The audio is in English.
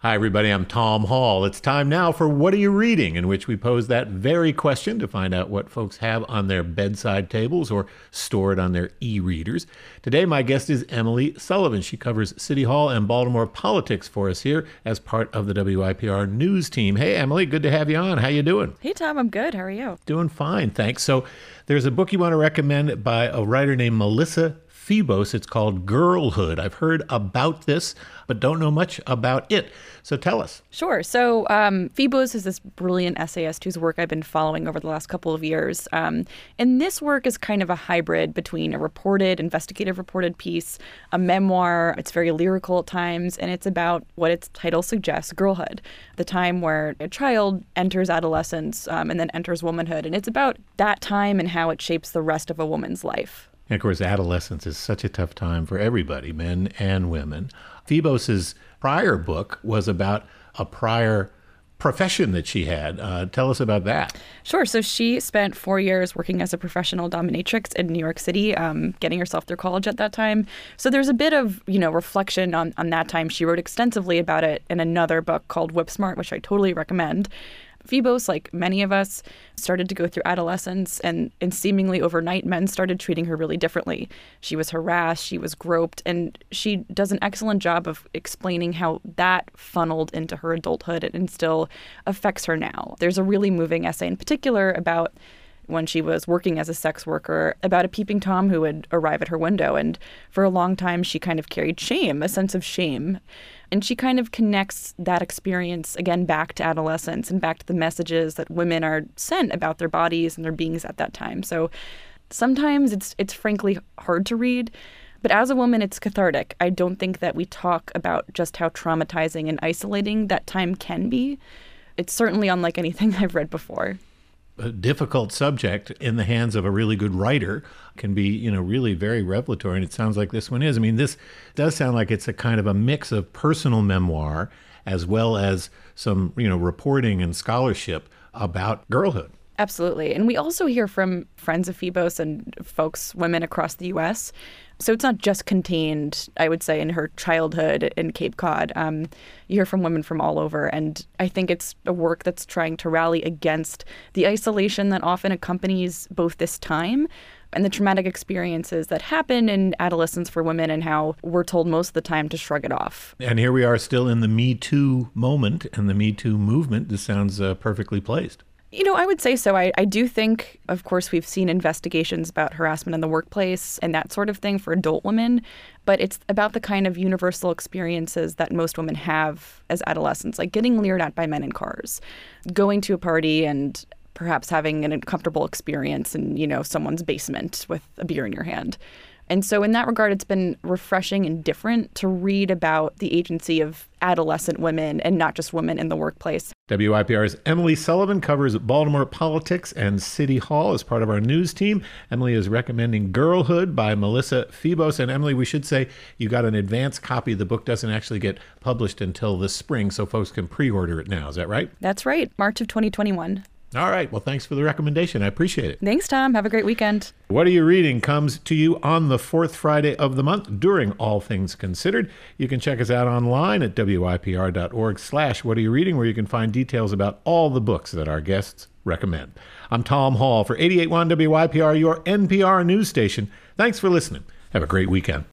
Hi, everybody. I'm Tom Hall. It's time now for What Are You Reading?, in which we pose that very question to find out what folks have on their bedside tables or stored on their e-readers. Today, my guest is Emily Sullivan. She covers City Hall and Baltimore politics for us here as part of the WYPR news team. Hey, Emily, good to have you on. How you doing? Hey, Tom. I'm good. How are you? Doing fine, thanks. So there's a book you want to recommend by a writer named Melissa Febos. It's called Girlhood. I've heard about this, but don't know much about it. So tell us. Sure. So Febos is this brilliant essayist whose work I've been following over the last couple of years. And this work is kind of a hybrid between a investigative reported piece, a memoir. It's very lyrical at times, and it's about what its title suggests, girlhood, the time where a child enters adolescence and then enters womanhood. And it's about that time and how it shapes the rest of a woman's life. And of course, adolescence is such a tough time for everybody, men and women. Febos's prior book was about a prior profession that she had. Tell us about that. Sure. So she spent 4 years working as a professional dominatrix in New York City, getting herself through college at that time. So there's a bit of, reflection on that time. She wrote extensively about it in another book called Whip Smart, which I totally recommend. Febos, like many of us, started to go through adolescence, and seemingly overnight, men started treating her really differently. She was harassed, she was groped, and she does an excellent job of explaining how that funneled into her adulthood and still affects her now. There's a really moving essay in particular about when she was working as a sex worker, about a peeping Tom who would arrive at her window. And for a long time, she kind of carried shame, a sense of shame. And she kind of connects that experience, again, back to adolescence and back to the messages that women are sent about their bodies and their beings at that time. So sometimes it's frankly hard to read. But as a woman, it's cathartic. I don't think that we talk about just how traumatizing and isolating that time can be. It's certainly unlike anything I've read before. A difficult subject in the hands of a really good writer can be, really very revelatory. And it sounds like this one is. I mean, this does sound like it's a kind of a mix of personal memoir as well as some, reporting and scholarship about girlhood. Absolutely. And we also hear from friends of Febos and women across the U.S. So it's not just contained, I would say, in her childhood in Cape Cod. You hear from women from all over. And I think it's a work that's trying to rally against the isolation that often accompanies both this time and the traumatic experiences that happen in adolescence for women and how we're told most of the time to shrug it off. And here we are still in the Me Too moment and the Me Too movement. This sounds perfectly placed. I would say so. I do think, of course, we've seen investigations about harassment in the workplace and that sort of thing for adult women, but it's about the kind of universal experiences that most women have as adolescents, like getting leered at by men in cars, going to a party and perhaps having an uncomfortable experience in, someone's basement with a beer in your hand. And so in that regard, it's been refreshing and different to read about the agency of adolescent women and not just women in the workplace. WYPR's Emily Sullivan covers Baltimore politics and City Hall as part of our news team. Emily is recommending Girlhood by Melissa Febos. And Emily, we should say you got an advance copy. The book doesn't actually get published until this spring, so folks can pre-order it now. Is that right? That's right. March of 2021. All right. Well, thanks for the recommendation. I appreciate it. Thanks, Tom. Have a great weekend. What Are You Reading comes to you on the fourth Friday of the month during All Things Considered. You can check us out online at wypr.org/What Are You Reading, where you can find details about all the books that our guests recommend. I'm Tom Hall for 88.1 WYPR, your NPR news station. Thanks for listening. Have a great weekend.